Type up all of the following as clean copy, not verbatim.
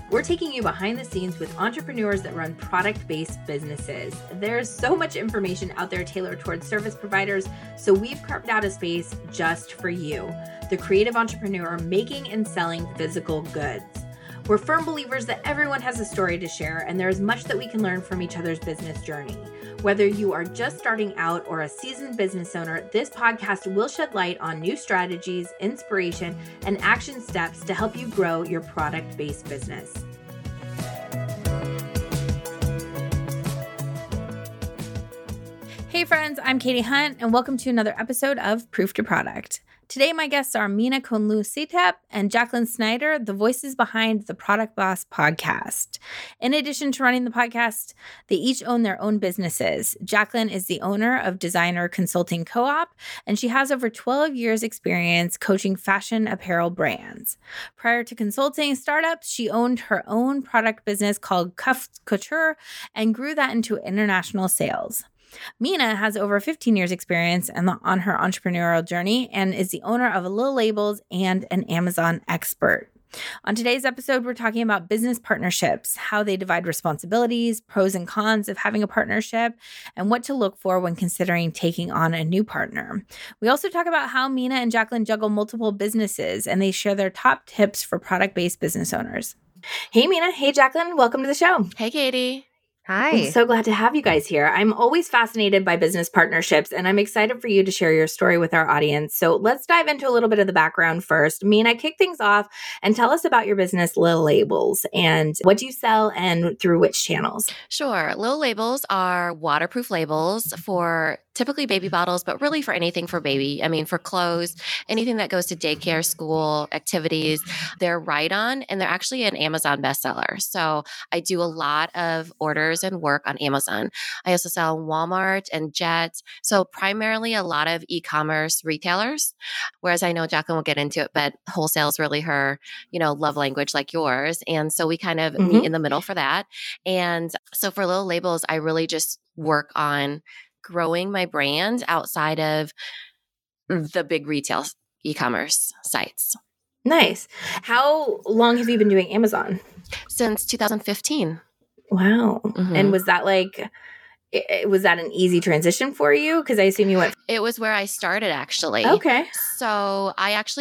We're taking you behind the scenes with entrepreneurs that run product-based businesses. There's so much information out there tailored towards service providers, so we've carved out a space just for you, the creative entrepreneur making and selling physical goods. We're firm believers that everyone has a story to share, and there is much that we can learn from each other's business journey. Whether you are just starting out or a seasoned business owner, this podcast will shed light on new strategies, inspiration, and action steps to help you grow your product-based business. Hey friends, I'm Katie Hunt, and welcome to another episode of Proof to Product. Today, my guests are Mina Konlu-Sitep and Jacqueline Snyder, the voices behind the Product Boss podcast. In addition to running the podcast, they each own their own businesses. Jacqueline is the owner of Designer Consulting Co-op, and she has over 12 years experience coaching fashion apparel brands. Prior to consulting startups, she owned her own product business called Cuff Couture and grew that into international sales. Mina has over 15 years experience on her entrepreneurial journey and is the owner of Little Labels and an Amazon expert. On today's episode, we're talking about business partnerships, how they divide responsibilities, pros and cons of having a partnership, and what to look for when considering taking on a new partner. We also talk about how Mina and Jacqueline juggle multiple businesses, and they share their top tips for product-based business owners. Hey, Mina. Hey, Jacqueline. Welcome to the show. Hey, Katie. Hi. I'm so glad to have you guys here. I'm always fascinated by business partnerships, and I'm excited for you to share your story with our audience. So let's dive into a little bit of the background first. Mina, kick things off and tell us about your business, Little Labels, and what do you sell and through which channels? Sure. Little Labels are waterproof labels for typically baby bottles, but really for anything for baby. I mean, for clothes, anything that goes to daycare, school, activities, they're right on, and they're actually an Amazon bestseller. So I do a lot of orders and work on Amazon. I also sell Walmart and Jet. So primarily a lot of e-commerce retailers, whereas I know Jacqueline will get into it, but wholesale is really her, love language like yours. And so we kind of meet in the middle for that. And so for Little Labels, I really just work on growing my brand outside of the big retail e-commerce sites. Nice. How long have you been doing Amazon? Since 2015. Wow. Mm-hmm. And was that was that an easy transition for you? Because I assume you went. It was where I started, actually. Okay. So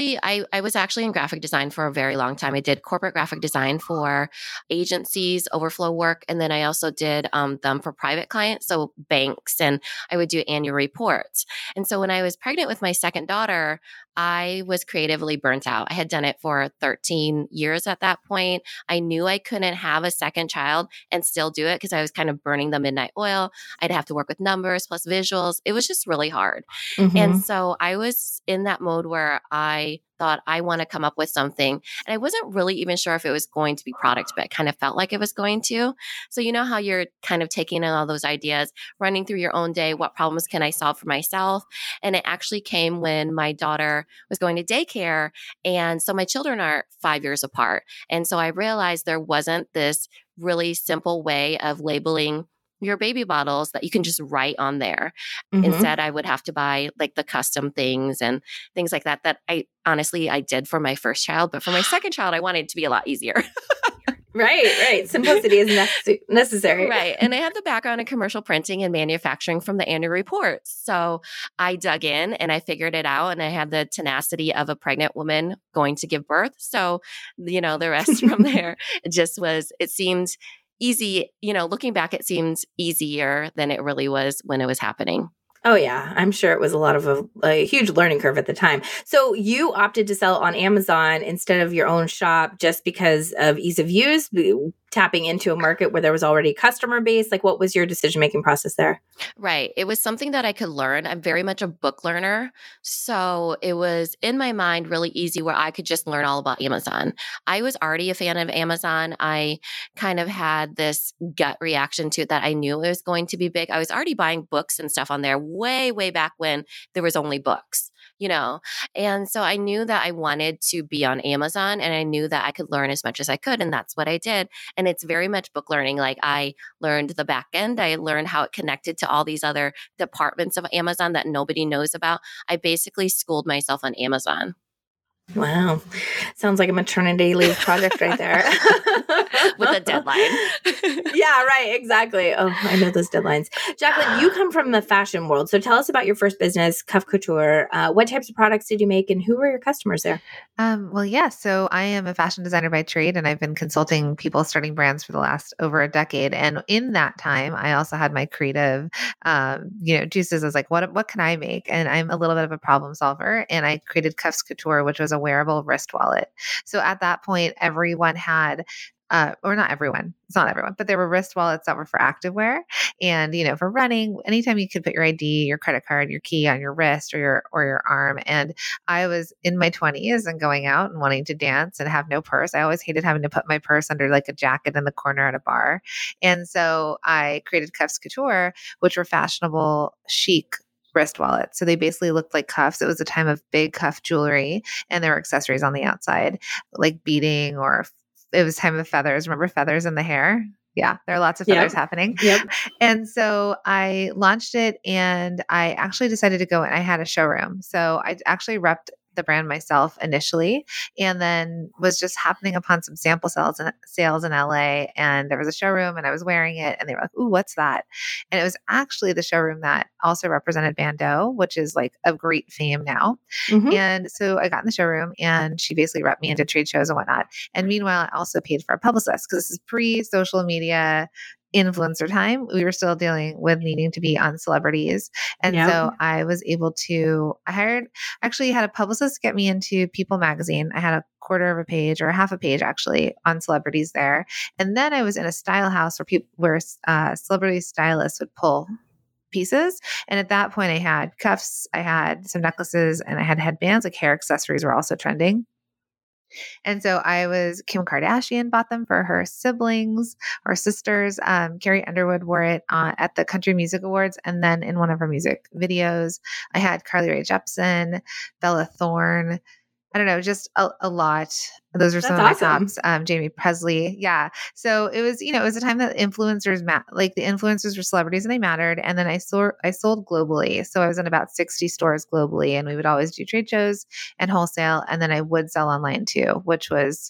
I was actually in graphic design for a very long time. I did corporate graphic design for agencies, overflow work, and then I also did them for private clients, so banks, and I would do annual reports. And so when I was pregnant with my second daughter, I was creatively burnt out. I had done it for 13 years at that point. I knew I couldn't have a second child and still do it because I was kind of burning the midnight oil. I'd have to work with numbers plus visuals. It was just really hard. Mm-hmm. And so I was in that mode where I thought I want to come up with something. And I wasn't really even sure if it was going to be product, but it kind of felt like it was going to. So you know how you're kind of taking in all those ideas, running through your own day, what problems can I solve for myself? And it actually came when my daughter was going to daycare. And so my children are 5 years apart. And so I realized there wasn't this really simple way of labeling your baby bottles that you can just write on there. Mm-hmm. Instead, I would have to buy like the custom things and things like that I did for my first child. But for my second child, I wanted it to be a lot easier. Right. Simplicity is necessary. Right. And I have the background in commercial printing and manufacturing from the annual reports. So I dug in and I figured it out, and I had the tenacity of a pregnant woman going to give birth. So, the rest from there, it seemed easy. Looking back, it seemed easier than it really was when it was happening. Oh, yeah. I'm sure it was a lot of a huge learning curve at the time. So you opted to sell on Amazon instead of your own shop just because of ease of use, tapping into a market where there was already a customer base. Like, what was your decision-making process there? Right. It was something that I could learn. I'm very much a book learner. So it was in my mind really easy where I could just learn all about Amazon. I was already a fan of Amazon. I kind of had this gut reaction to it that I knew it was going to be big. I was already buying books and stuff on there way, way back when there was only books. And so I knew that I wanted to be on Amazon, and I knew that I could learn as much as I could. And that's what I did. And it's very much book learning. Like, I learned the back end. I learned how it connected to all these other departments of Amazon that nobody knows about. I basically schooled myself on Amazon. Wow. Sounds like a maternity leave project right there. With a deadline. Yeah, right. Exactly. Oh, I know those deadlines. Jacqueline, you come from the fashion world. So tell us about your first business, Cuff Couture. What types of products did you make and who were your customers there? Well, yeah. So I am a fashion designer by trade, and I've been consulting people starting brands for the last over a decade. And in that time, I also had my creative, juices. I was like, what can I make? And I'm a little bit of a problem solver, and I created Cuffs Couture, which was a wearable wrist wallet. So at that point, everyone had or not everyone, it's not everyone, but there were wrist wallets that were for activewear and, for running, anytime you could put your ID, your credit card, your key on your wrist or your arm. And I was in my 20s and going out and wanting to dance and have no purse. I always hated having to put my purse under like a jacket in the corner at a bar. And so I created Cuffs Couture, which were fashionable, chic wrist wallets. So they basically looked like cuffs. It was a time of big cuff jewelry and there were accessories on the outside, like beading, or it was time of feathers. Remember feathers in the hair? Yeah, there are lots of feathers happening. Yep. And so I launched it and I actually decided to go and I had a showroom. So I actually repped the brand myself initially, and then was just happening upon some sample sales in LA. And there was a showroom and I was wearing it and they were like, "Ooh, what's that?" And it was actually the showroom that also represented Van Doe, which is like of great fame now. Mm-hmm. And so I got in the showroom and she basically repped me into trade shows and whatnot. And meanwhile, I also paid for a publicist because this is pre-social media influencer time. We were still dealing with needing to be on celebrities. And so I was able to, actually had a publicist get me into People magazine. I had a quarter of a page or half a page actually on celebrities there. And then I was in a style house where celebrity stylists would pull pieces. And at that point I had cuffs, I had some necklaces, and I had headbands. Like hair accessories were also trending. And so Kim Kardashian bought them for her siblings or sisters. Carrie Underwood wore it at the Country Music Awards. And then in one of her music videos, I had Carly Rae Jepsen, Bella Thorne. I don't know, just a lot. Those are some of my tops. Jamie Presley. Yeah. So it was, it was a time that influencers, like the influencers were celebrities and they mattered. And then I sold globally. So I was in about 60 stores globally, and we would always do trade shows and wholesale. And then I would sell online too, which was,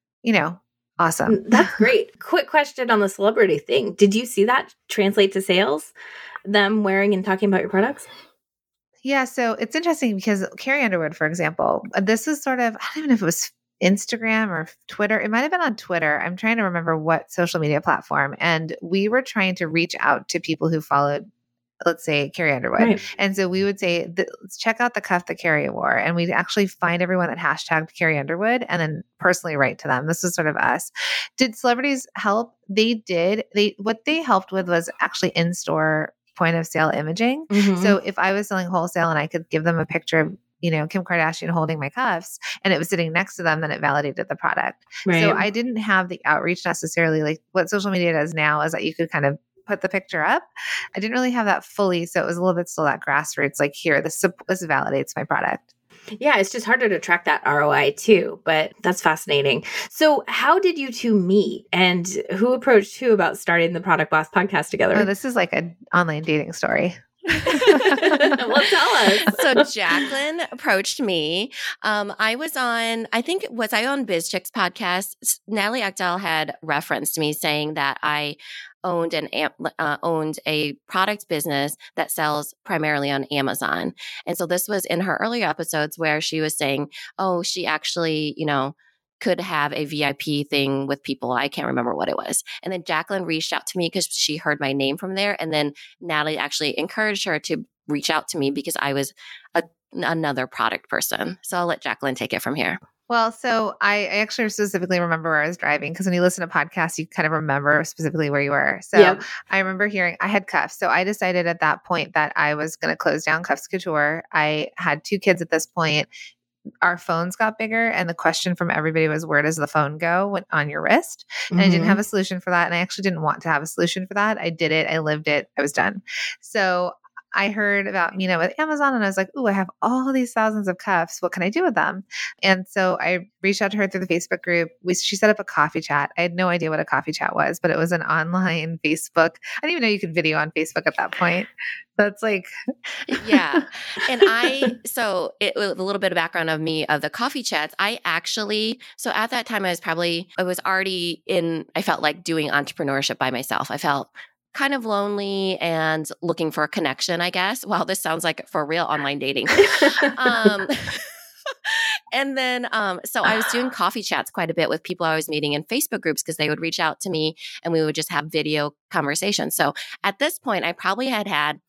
awesome. That's great. Quick question on the celebrity thing. Did you see that translate to sales? Them wearing and talking about your products? Yeah, so it's interesting because Carrie Underwood, for example, this is sort of, I don't even know if it was Instagram or Twitter. It might have been on Twitter. I'm trying to remember what social media platform. And we were trying to reach out to people who followed, let's say, Carrie Underwood. Right. And so we would say, let's check out the cuff that Carrie wore. And we'd actually find everyone that hashtagged Carrie Underwood and then personally write to them. This was sort of us. Did celebrities help? They did. What they helped with was actually in-store point of sale imaging. Mm-hmm. So if I was selling wholesale and I could give them a picture of, Kim Kardashian holding my cuffs and it was sitting next to them, then it validated the product. Right. So I didn't have the outreach necessarily. Like what social media does now is that you could kind of put the picture up. I didn't really have that fully. So it was a little bit still that grassroots, like here, this validates my product. Yeah, it's just harder to track that ROI too, but that's fascinating. So how did you two meet, and who approached who about starting the Product Boss podcast together? Oh, this is like an online dating story. Well, tell us. So Jacqueline approached me. I was on BizChicks podcast? Natalie Ekdahl had referenced me saying that I owned a product business that sells primarily on Amazon. And so this was in her earlier episodes where she was saying, oh, she actually, could have a VIP thing with people. I can't remember what it was. And then Jacqueline reached out to me because she heard my name from there. And then Natalie actually encouraged her to reach out to me because I was another product person. So I'll let Jacqueline take it from here. Well, so I actually specifically remember where I was driving, because when you listen to podcasts, you kind of remember specifically where you were. So I remember I had cuffs. So I decided at that point that I was going to close down Cuffs Couture. I had 2 kids at this point. Our phones got bigger, and the question from everybody was, where does the phone go on your wrist? And I didn't have a solution for that. And I actually didn't want to have a solution for that. I did it. I lived it. I was done. So I heard about Mina with Amazon and I was like, oh, I have all these thousands of cups. What can I do with them? And so I reached out to her through the Facebook group. She set up a coffee chat. I had no idea what a coffee chat was, but it was an online Facebook. I didn't even know you could video on Facebook at that point. That's like, yeah. And so a little bit of background of me, of the coffee chats. So at that time I was already I felt like doing entrepreneurship by myself. I felt kind of lonely and looking for a connection, I guess. Wow, this sounds like for real online dating. And then, so I was doing coffee chats quite a bit with people I was meeting in Facebook groups because they would reach out to me and we would just have video conversations. So at this point, I probably had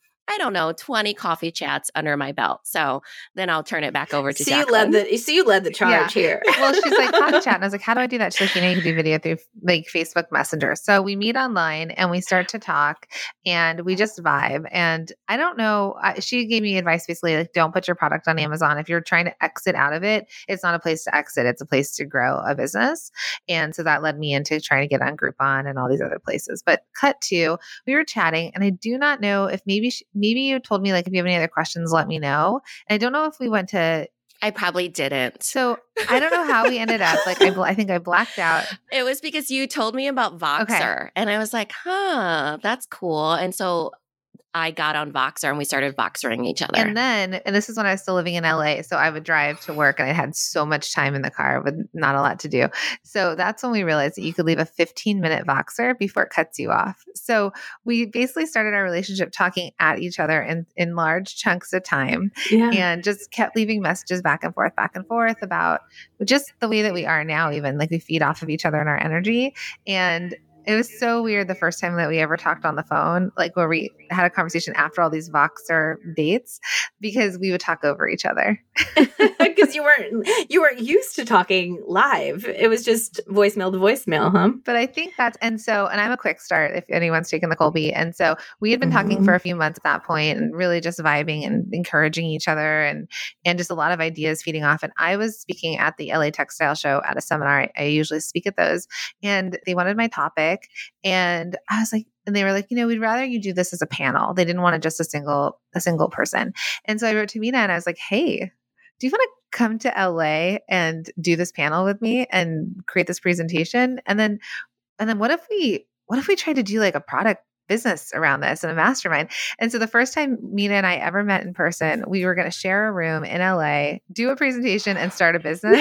20 coffee chats under my belt. So then I'll turn it back over to Jacqueline. You led the charge here. Well, she's like, coffee chat. And I was like, how do I do that? She's like, you can do video through like Facebook Messenger. So we meet online and we start to talk and we just vibe. And I don't know, she gave me advice basically like, don't put your product on Amazon. If you're trying to exit out of it, it's not a place to exit. It's a place to grow a business. And so that led me into trying to get on Groupon and all these other places. But cut to, we were chatting and I do not know if maybe you told me like, if you have any other questions, let me know. And I don't know if we went to. I probably didn't. So I don't know how we ended up. Like, I think I blacked out. It was because you told me about Voxer and I was like, that's cool. And so I got on Voxer and we started Voxering each other. And this is when I was still living in LA. So I would drive to work and I had so much time in the car with not a lot to do. So that's when we realized that you could leave a 15-minute Voxer before it cuts you off. So we basically started our relationship talking at each other in large chunks of time and just kept leaving messages back and forth about just the way that we are now, even like we feed off of each other and our energy. And it was so weird the first time that we ever talked on the phone, like where we had a conversation after all these Voxer dates, because we would talk over each other. Because you weren't used to talking live. It was just voicemail to voicemail, huh? But I think and I'm a quick start if anyone's taken the Colby. And so we had been talking for a few months at that point and really just vibing and encouraging each other and just a lot of ideas feeding off. And I was speaking at the LA Textile Show at a seminar. I usually speak at those and they wanted my topic. And I was like, and they were like, we'd rather you do this as a panel. They didn't want it just a single person. And so I wrote to Mina and I was like, hey, do you want to come to LA and do this panel with me and create this presentation? And then what if we tried to do like a product business around this and a mastermind? And so the first time Mina and I ever met in person, we were going to share a room in LA, do a presentation and start a business.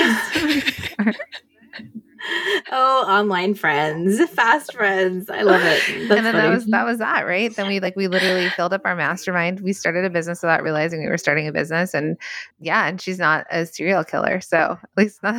Oh, online friends, fast friends. I love it. That's and then funny. that was that, right? Then we literally filled up our mastermind. We started a business without realizing we were starting a business. And and she's not a serial killer. So at least not.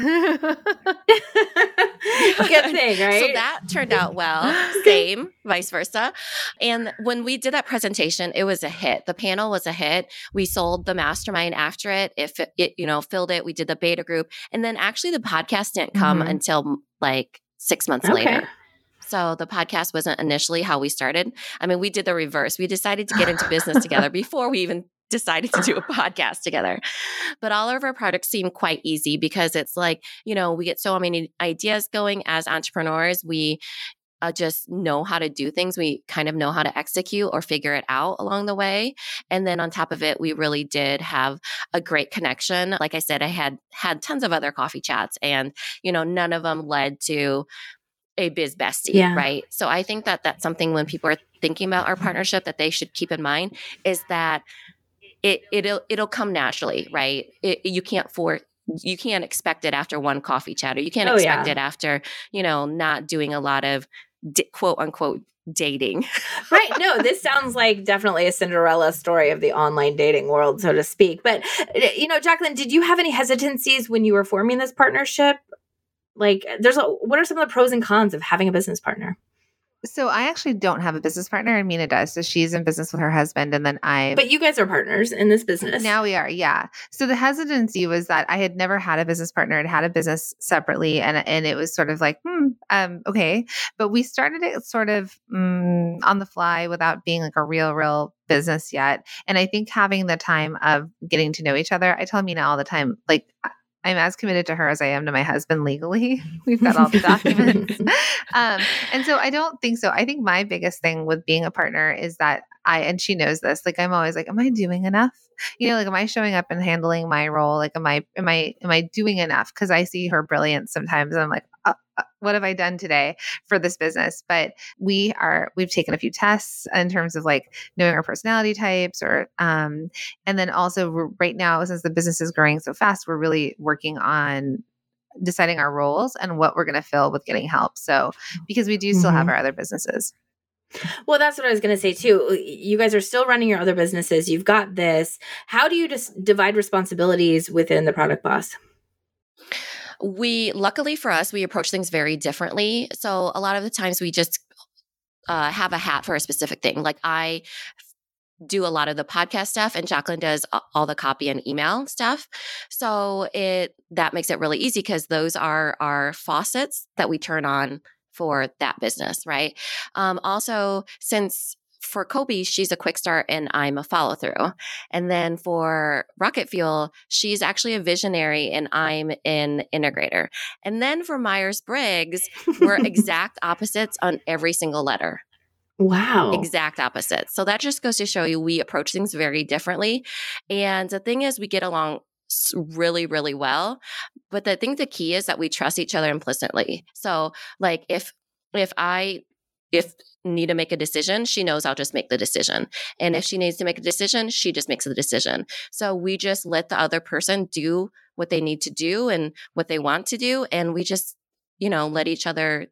Good thing, right? So that turned out well. Same, vice versa. And when we did that presentation, it was a hit. The panel was a hit. We sold the mastermind after it. If it filled it, we did the beta group. And then actually the podcast didn't come until like 6 months later. So the podcast wasn't initially how we started. I mean, we did the reverse. We decided to get into business together before we even decided to do a podcast together. But all of our products seem quite easy because it's like, we get so many ideas going as entrepreneurs. We just know how to do things. We kind of know how to execute or figure it out along the way. And then on top of it, we really did have a great connection. Like I said, I had tons of other coffee chats and, none of them led to a biz bestie, right? So I think that that's something when people are thinking about our partnership that they should keep in mind is that it'll come naturally, right? You can't expect it after one coffee chat, or you can't expect it after, not doing a lot of quote unquote dating. Right. No, this sounds like definitely a Cinderella story of the online dating world, so to speak. But, Jacqueline, did you have any hesitancies when you were forming this partnership? Like, what are some of the pros and cons of having a business partner? So I actually don't have a business partner, and Mina does. So she's in business with her husband, and then But you guys are partners in this business. Now we are, yeah. So the hesitancy was that I had never had a business partner. I'd had a business separately, and it was sort of like, okay. But we started it sort of on the fly without being like a real business yet. And I think having the time of getting to know each other, I tell Mina all the time, like, I'm as committed to her as I am to my husband legally. We've got all the documents. And so I don't think so. I think my biggest thing with being a partner is that and she knows this, like, I'm always like, am I doing enough? Like, am I showing up and handling my role? Like, am I doing enough? Cause I see her brilliance sometimes. And I'm like, what have I done today for this business? But we've taken a few tests in terms of like knowing our personality types and then also right now, since the business is growing so fast, we're really working on deciding our roles and what we're going to fill with getting help. So, because we do still have our other businesses. Well, that's what I was going to say too. You guys are still running your other businesses. You've got this. How do you just divide responsibilities within the Product Boss? Luckily for us, we approach things very differently. So a lot of the times we just have a hat for a specific thing. Like I do a lot of the podcast stuff and Jacqueline does all the copy and email stuff. So that makes it really easy because those are our faucets that we turn on for that business, right? Also, since for Kobe, she's a quick start and I'm a follow through. And then for Rocket Fuel, she's actually a visionary and I'm an integrator. And then for Myers-Briggs, we're exact opposites on every single letter. Wow. Exact opposites. So that just goes to show you we approach things very differently. And the thing is, we get along really, really well. But I think the key is that we trust each other implicitly. So like if need to make a decision, she knows I'll just make the decision. And if she needs to make a decision, she just makes the decision. So we just let the other person do what they need to do and what they want to do. And we just, let each other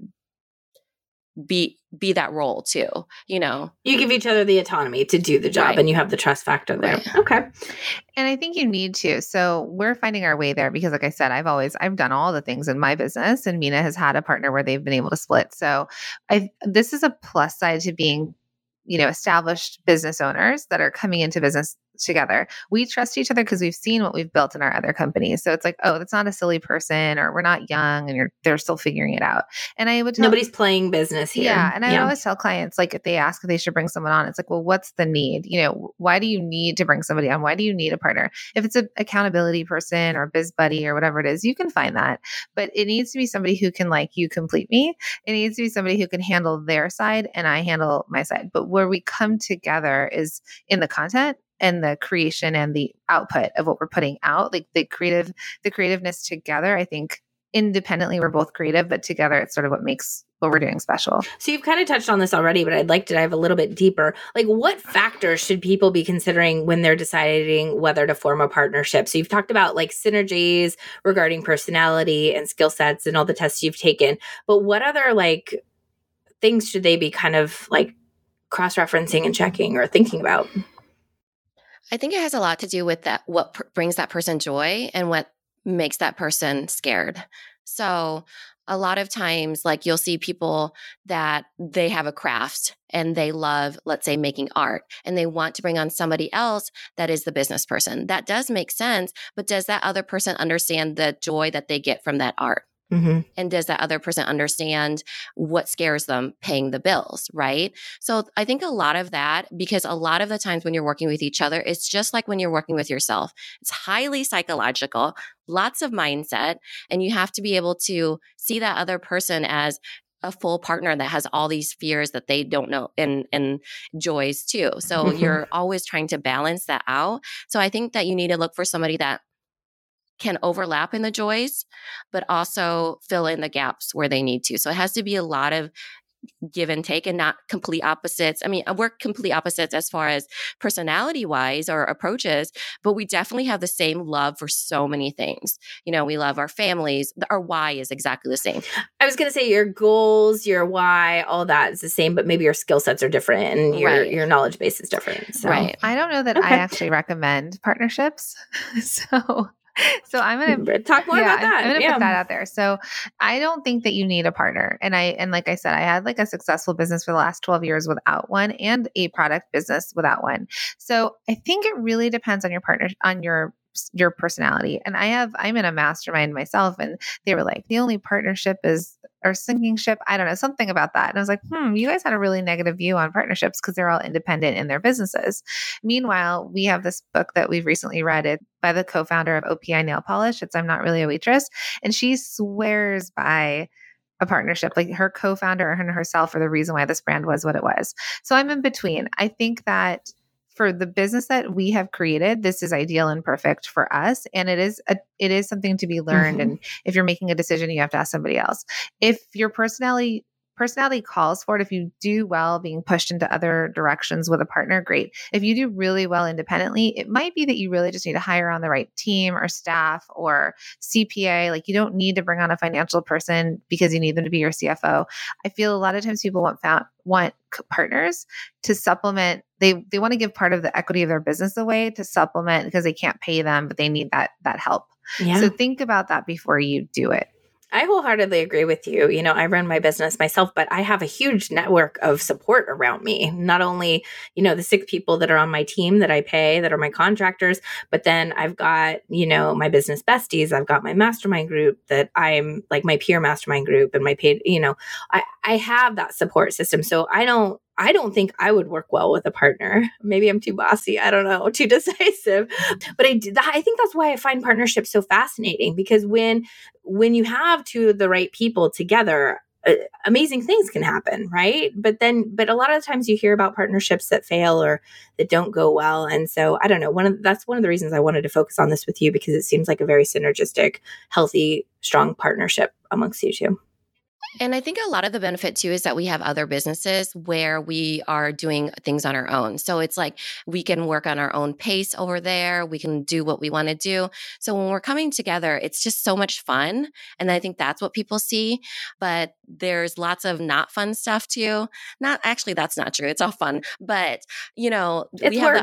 be that role too, You give each other the autonomy to do the job right. And you have the trust factor there. Right. Okay. And I think you need to. So we're finding our way there because like I said, I've done all the things in my business and Mina has had a partner where they've been able to split. So this is a plus side to being, established business owners that are coming into business together. We trust each other because we've seen what we've built in our other companies. So it's like, oh, that's not a silly person, or we're not young and they're still figuring it out. And I would tell nobody's playing business here. Yeah. And I would always tell clients, like if they ask if they should bring someone on, it's like, well, what's the need? Why do you need to bring somebody on? Why do you need a partner? If it's an accountability person or biz buddy or whatever it is, you can find that. But it needs to be somebody who can you complete me. It needs to be somebody who can handle their side and I handle my side. But where we come together is in the content and the creation and the output of what we're putting out, like the creativeness together. I think independently we're both creative, but together it's sort of what makes what we're doing special. So you've kind of touched on this already, but I'd like to dive a little bit deeper. Like what factors should people be considering when they're deciding whether to form a partnership? So you've talked about like synergies regarding personality and skill sets and all the tests you've taken, but what other like things should they be kind of like cross-referencing and checking or thinking about? I think it has a lot to do with that, what brings that person joy and what makes that person scared. So a lot of times, like you'll see people that they have a craft and they love, let's say, making art, and they want to bring on somebody else that is the business person. That does make sense, but does that other person understand the joy that they get from that art? Mm-hmm. And does that other person understand what scares them paying the bills, right? So I think a lot of that, because a lot of the times when you're working with each other, it's just like when you're working with yourself. It's highly psychological, lots of mindset, and you have to be able to see that other person as a full partner that has all these fears that they don't know and joys too. So you're always trying to balance that out. So I think that you need to look for somebody that can overlap in the joys, but also fill in the gaps where they need to. So it has to be a lot of give and take and not complete opposites. I mean, we're complete opposites as far as personality wise or approaches, but we definitely have the same love for so many things. We love our families. Our why is exactly the same. I was going to say your goals, your why, all that is the same, but maybe your skill sets are different and your knowledge base is different. So. Right. I don't know that I actually recommend partnerships. So I'm going to talk more about that. I'm going to put that out there. So I don't think that you need a partner. And like I said, I had like a successful business for the last 12 years without one and a product business without one. So I think it really depends on your partner, on your personality. And I'm in a mastermind myself, and they were like, the only partnership is or sinking ship. I don't know, something about that. And I was like, you guys had a really negative view on partnerships because they're all independent in their businesses. Meanwhile, we have this book that we've recently read by the co-founder of OPI Nail Polish. It's I'm Not Really a Waitress. And she swears by a partnership. Like her co-founder and herself are the reason why this brand was what it was. So I'm in between. I think that for the business that we have created, this is ideal and perfect for us. And it is something to be learned. Mhm. And if you're making a decision, you have to ask somebody else. If your personality calls for it, if you do well being pushed into other directions with a partner, great. If you do really well independently, it might be that you really just need to hire on the right team or staff or CPA. Like you don't need to bring on a financial person because you need them to be your CFO. I feel a lot of times people want partners to supplement. They want to give part of the equity of their business away to supplement because they can't pay them, but they need that help. Yeah. So think about that before you do it. I wholeheartedly agree with you. You know, I run my business myself, but I have a huge network of support around me. Not only, you know, the 6 people that are on my team that I pay, that are my contractors, but then I've got, you know, my business besties. I've got my mastermind group that I'm like my peer mastermind group and my paid, you know, I have that support system. So I don't think I would work well with a partner. Maybe I'm too bossy. I don't know, too decisive. But I think that's why I find partnerships so fascinating, because when you have 2 of the right people together, amazing things can happen, right? But a lot of times you hear about partnerships that fail or that don't go well. And so I don't know, that's one of the reasons I wanted to focus on this with you, because it seems like a very synergistic, healthy, strong partnership amongst you 2. And I think a lot of the benefit too is that we have other businesses where we are doing things on our own. So it's like we can work on our own pace over there. We can do what we want to do. So when we're coming together, it's just so much fun. And I think that's what people see. But there's lots of not fun stuff too. That's not true. It's all fun. But, you know, we have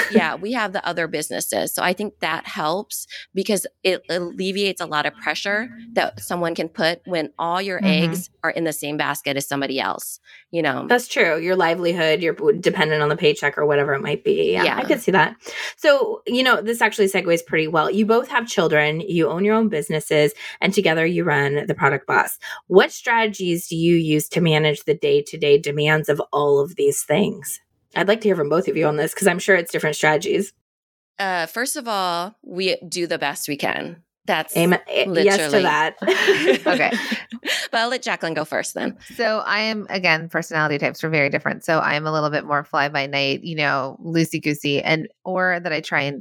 the other businesses. So I think that helps because it alleviates a lot of pressure that someone can put when all your eggs are in the same basket as somebody else, you know. That's true. Your livelihood, you're dependent on the paycheck or whatever it might be. Yeah, I could see that. So, you know, this actually segues pretty well. You both have children, you own your own businesses, and together you run the Product Boss. What strategies do you use to manage the day-to-day demands of all of these things? I'd like to hear from both of you on this because I'm sure it's different strategies. First of all, we do the best we can. That's Amen. Literally. Yes to that. Okay. But I'll let Jacqueline go first then. So I am, again, personality types are very different. So I am a little bit more fly by night, you know, loosey goosey, or that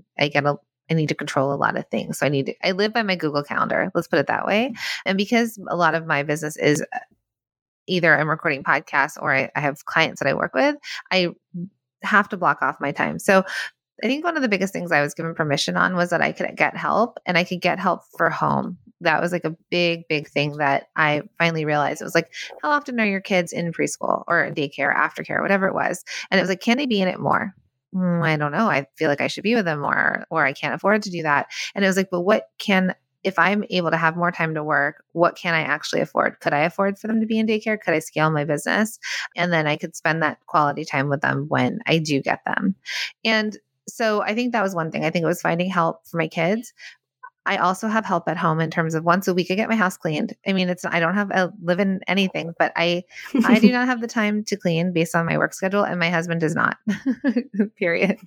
I need to control a lot of things. So I live by my Google Calendar. Let's put it that way. And because a lot of my business is either I'm recording podcasts or I have clients that I work with, I have to block off my time. So I think one of the biggest things I was given permission on was that I could get help, and I could get help for home. That was like a big, big thing that I finally realized. It was like, how often are your kids in preschool or daycare, aftercare, whatever it was? And it was like, can they be in it more? I don't know. I feel like I should be with them more, or I can't afford to do that. And it was like, but if I'm able to have more time to work, what can I actually afford? Could I afford for them to be in daycare? Could I scale my business? And then I could spend that quality time with them when I do get them. And so I think that was one thing. I think it was finding help for my kids. I also have help at home in terms of once a week I get my house cleaned. I mean, I don't have a live in anything, but I do not have the time to clean based on my work schedule, and my husband does not. Period.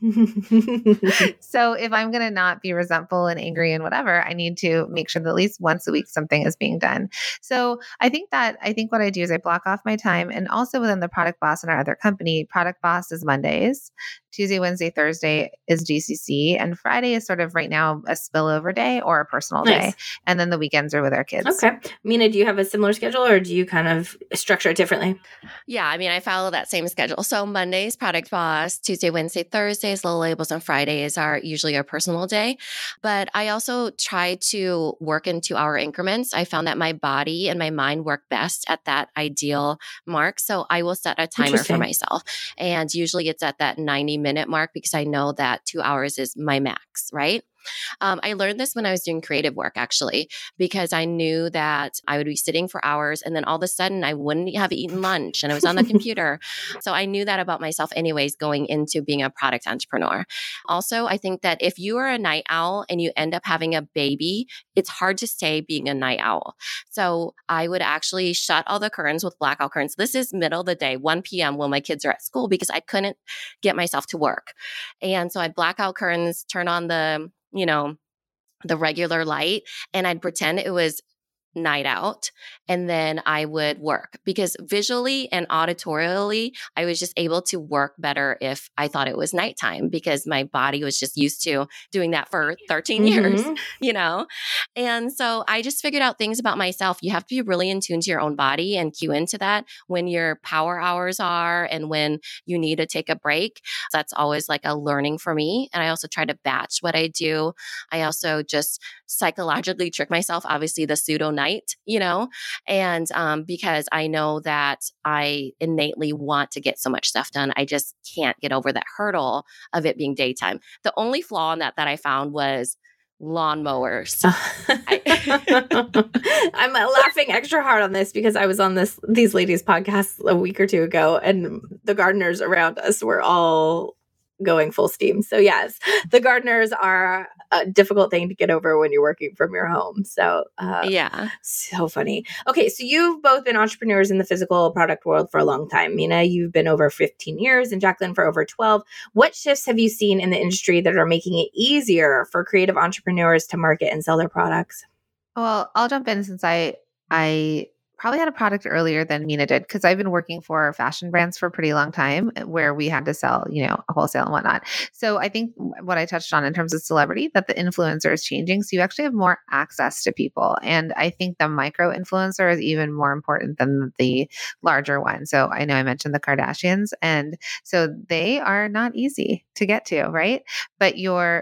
So if I'm going to not be resentful and angry and whatever, I need to make sure that at least once a week something is being done. So I think what I do is I block off my time, and also within the Product Boss and our other company, Product Boss is Mondays. Tuesday, Wednesday, Thursday is GCC, and Friday is sort of right now a spillover day or a personal day. And then the weekends are with our kids. Okay. Mina, do you have a similar schedule, or do you kind of structure it differently? Yeah, I mean, I follow that same schedule. So Mondays, Product Boss, Tuesday, Wednesday, Thursdays, Little Labels, and Fridays are usually our personal day. But I also try to work in 2-hour increments. I found that my body and my mind work best at that ideal mark. So I will set a timer for myself. And usually it's at that 90-minute mark because I know that 2 hours is my max, right? I learned this when I was doing creative work, actually, because I knew that I would be sitting for hours and then all of a sudden I wouldn't have eaten lunch and I was on the computer. So I knew that about myself anyways, going into being a product entrepreneur. Also, I think that if you are a night owl and you end up having a baby, it's hard to stay being a night owl. So I would actually shut all the curtains with blackout curtains. This is middle of the day, 1 p.m. when my kids are at school, because I couldn't get myself to work. And so I'd black out curtains, turn on the regular light, and I'd pretend it was night out, and then I would work, because visually and auditorially, I was just able to work better if I thought it was nighttime, because my body was just used to doing that for 13 years, you know? And so I just figured out things about myself. You have to be really in tune to your own body and cue into that when your power hours are and when you need to take a break. That's always like a learning for me. And I also try to batch what I do. I also just psychologically trick myself, obviously the pseudo night, you know, and because I know that I innately want to get so much stuff done. I just can't get over that hurdle of it being daytime. The only flaw in that I found was lawnmowers. I'm laughing extra hard on this because I was on these ladies' podcasts a week or two ago, and the gardeners around us were all going full steam. So yes, the gardeners are a difficult thing to get over when you're working from your home. So yeah, so funny. Okay, so you've both been entrepreneurs in the physical product world for a long time. Mina, you've been over 15 years, and Jacqueline for over 12. What shifts have you seen in the industry that are making it easier for creative entrepreneurs to market and sell their products? Well, I'll jump in since I probably had a product earlier than Mina did, because I've been working for fashion brands for a pretty long time where we had to sell, wholesale and whatnot. So I think what I touched on in terms of celebrity, that the influencer is changing. So you actually have more access to people. And I think the micro influencer is even more important than the larger one. So I know I mentioned the Kardashians, and so they are not easy to get to, right? But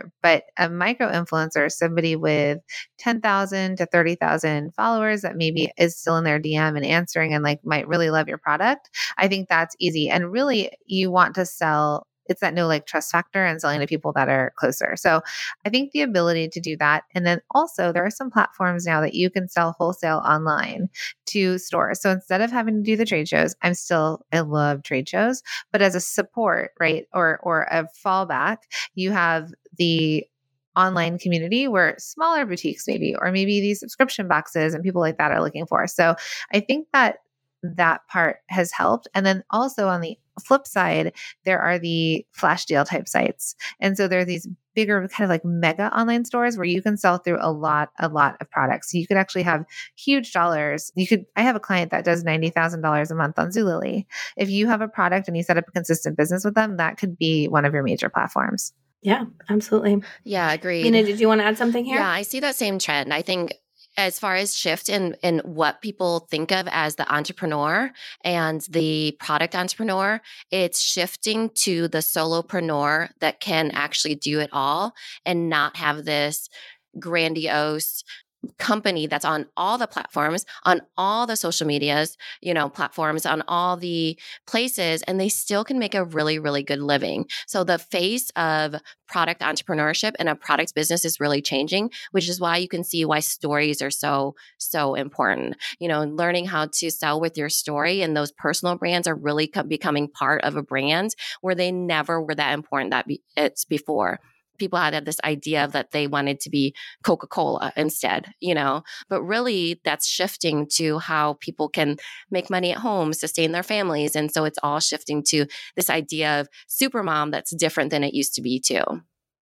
a micro influencer is somebody with 10,000 to 30,000 followers that maybe is still in their DM and answering and like might really love your product. I think that's easy. And really you want to sell, it's that no like trust factor and selling to people that are closer. So I think the ability to do that. And then also there are some platforms now that you can sell wholesale online to stores. So instead of having to do the trade shows, I love trade shows, but as a support, right? Or a fallback, you have the online community where smaller boutiques maybe, or maybe these subscription boxes and people like that are looking for. So I think that part has helped. And then also on the flip side, there are the flash deal type sites. And so there are these bigger kind of like mega online stores where you can sell through a lot of products. So you could actually have huge dollars. I have a client that does $90,000 a month on Zulily. If you have a product and you set up a consistent business with them, that could be one of your major platforms. Yeah, absolutely. Yeah, agreed. Mina, did you want to add something here? Yeah, I see that same trend. I think as far as shift in what people think of as the entrepreneur and the product entrepreneur, it's shifting to the solopreneur that can actually do it all and not have this grandiose company that's on all the platforms, on all the social medias, platforms, on all the places, and they still can make a really, really good living. So the face of product entrepreneurship and a product business is really changing, which is why you can see why stories are so important. Learning how to sell with your story, and those personal brands are really becoming part of a brand where they never were that important it's before. People had this idea of that they wanted to be Coca-Cola instead, but really that's shifting to how people can make money at home, sustain their families. And so it's all shifting to this idea of supermom that's different than it used to be too.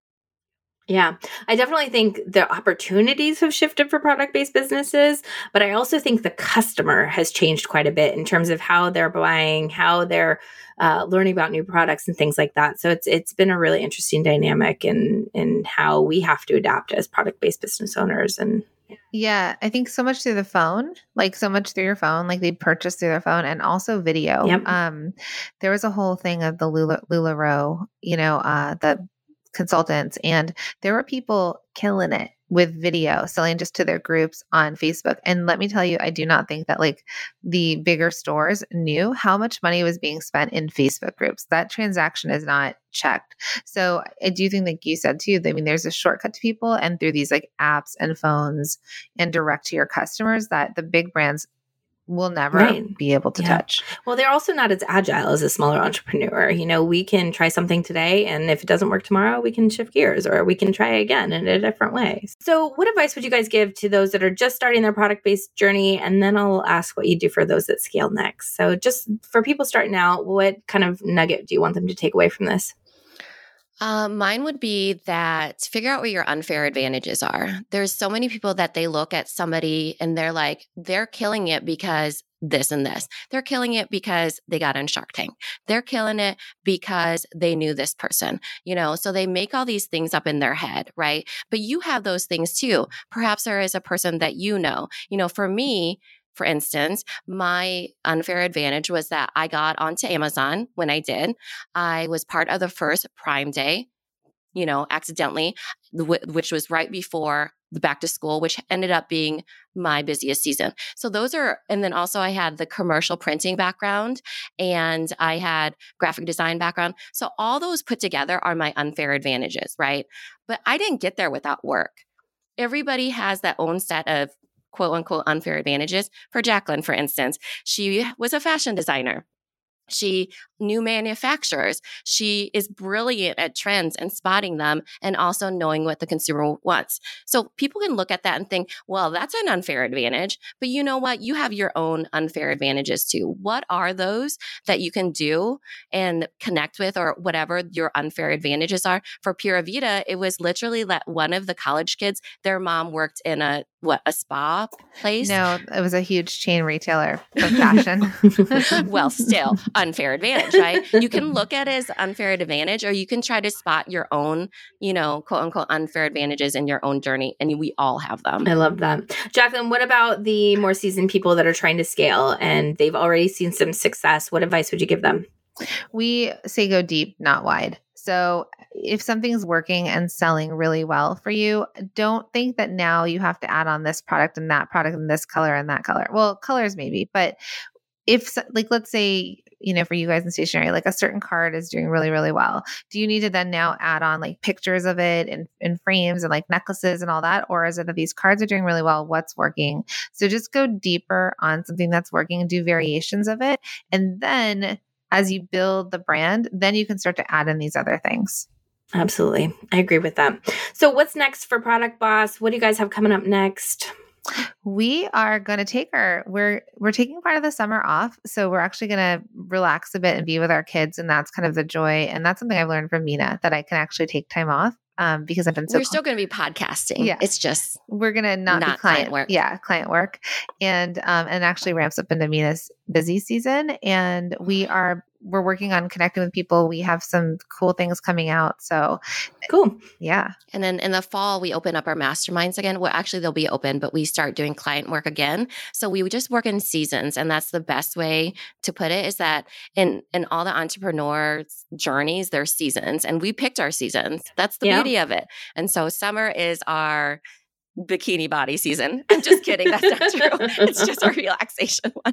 Yeah, I definitely think the opportunities have shifted for product-based businesses, but I also think the customer has changed quite a bit in terms of how they're buying, how they're learning about new products and things like that. So it's been a really interesting dynamic in how we have to adapt as product-based business owners. And yeah, I think so much through the phone, like so much through your phone, like they purchase through their phone, and also video. Yep. There was a whole thing of the LuLaRoe, the consultants, and there were people killing it with video, selling just to their groups on Facebook. And let me tell you, I do not think that like the bigger stores knew how much money was being spent in Facebook groups. That transaction is not checked. So I do think, like you said too, there's a shortcut to people, and through these like apps and phones and direct to your customers that the big brands will never be able to touch. Well, they're also not as agile as a smaller entrepreneur. We can try something today, and if it doesn't work tomorrow, we can shift gears, or we can try again in a different way. So what advice would you guys give to those that are just starting their product-based journey? And then I'll ask what you do for those that scale next. So just for people starting out, what kind of nugget do you want them to take away from this? Mine would be that figure out what your unfair advantages are. There's so many people that they look at somebody and they're like, they're killing it because this and this. They're killing it because they got on Shark Tank. They're killing it because they knew this person, so they make all these things up in their head, right? But you have those things too. Perhaps there is a person that for me, for instance, my unfair advantage was that I got onto Amazon when I did. I was part of the first Prime Day, accidentally, which was right before the back to school, which ended up being my busiest season. So and then also I had the commercial printing background and I had graphic design background. So all those put together are my unfair advantages, right? But I didn't get there without work. Everybody has that own set of quote unquote unfair advantages. For Jacqueline, for instance, she was a fashion designer. She knew manufacturers. She is brilliant at trends and spotting them and also knowing what the consumer wants. So people can look at that and think, well, that's an unfair advantage. But you know what? You have your own unfair advantages too. What are those that you can do and connect with, or whatever your unfair advantages are? For Pura Vida, it was literally that one of the college kids, their mom worked in a spa place? No, it was a huge chain retailer of fashion. Well, still unfair advantage, right? You can look at it as unfair advantage, or you can try to spot your own, quote unquote unfair advantages in your own journey. And we all have them. I love that. Jacqueline, what about the more seasoned people that are trying to scale and they've already seen some success? What advice would you give them? We say go deep, not wide. So if something's working and selling really well for you, don't think that now you have to add on this product and that product and this color and that color. Well, colors maybe, but if let's say, for you guys in stationery, like a certain card is doing really, really well. Do you need to then now add on like pictures of it and frames and like necklaces and all that? Or is it that these cards are doing really well? What's working? So just go deeper on something that's working and do variations of it. And then as you build the brand, then you can start to add in these other things. Absolutely. I agree with that. So what's next for Product Boss? What do you guys have coming up next? We are going to take we're taking part of the summer off. So we're actually going to relax a bit and be with our kids. And that's kind of the joy. And that's something I've learned from Mina, that I can actually take time off. Because I've been we're still going to be podcasting. Yeah. It's just we're going to not be client work. Yeah, client work, and actually ramps up into Mina's busy season. And we're working on connecting with people. We have some cool things coming out. So cool. Yeah. And then in the fall, we open up our masterminds again. Well, actually, they'll be open, but we start doing client work again. So we would just work in seasons. And that's the best way to put it, is that in all the entrepreneurs' journeys, there's seasons. And we picked our seasons. That's the beauty of it. And so summer is our bikini body season. I'm just kidding. That's not true. It's just our relaxation one.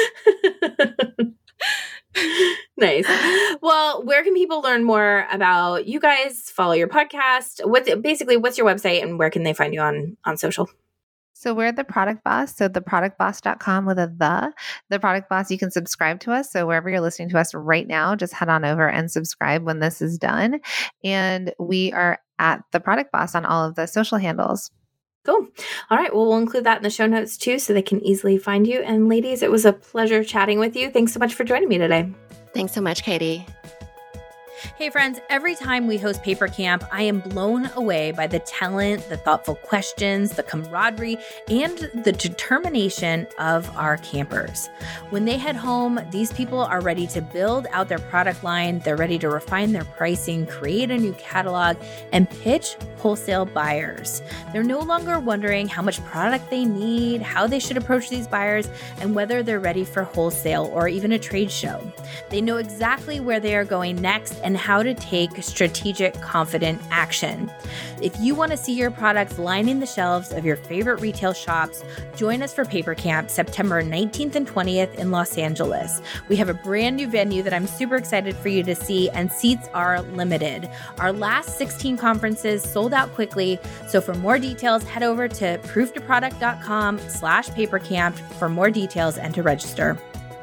Nice. Well, where can people learn more about you guys, follow your podcast? What's your website and where can they find you on social? So we're The Product Boss. So theproductboss.com with The Product Boss. You can subscribe to us. So wherever you're listening to us right now, just head on over and subscribe when this is done. And we are at The Product Boss on all of the social handles. Cool. All right. Well, we'll include that in the show notes too, so they can easily find you. And ladies, it was a pleasure chatting with you. Thanks so much for joining me today. Thanks so much, Katie. Hey friends, every time we host Paper Camp, I am blown away by the talent, the thoughtful questions, the camaraderie, and the determination of our campers. When they head home, these people are ready to build out their product line. They're ready to refine their pricing, create a new catalog, and pitch wholesale buyers. They're no longer wondering how much product they need, how they should approach these buyers, and whether they're ready for wholesale or even a trade show. They know exactly where they are going next and how to take strategic, confident action. If you want to see your products lining the shelves of your favorite retail shops, join us for Paper Camp September 19th and 20th in Los Angeles. We have a brand new venue that I'm super excited for you to see, and seats are limited. Our last 16 conferences sold out quickly, so for more details, head over to prooftoproduct.com/papercamp for more details and to register.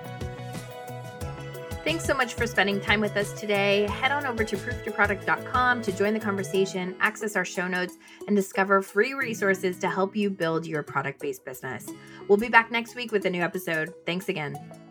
Thanks so much for spending time with us today. Head on over to prooftoproduct.com to join the conversation, access our show notes, and discover free resources to help you build your product-based business. We'll be back next week with a new episode. Thanks again.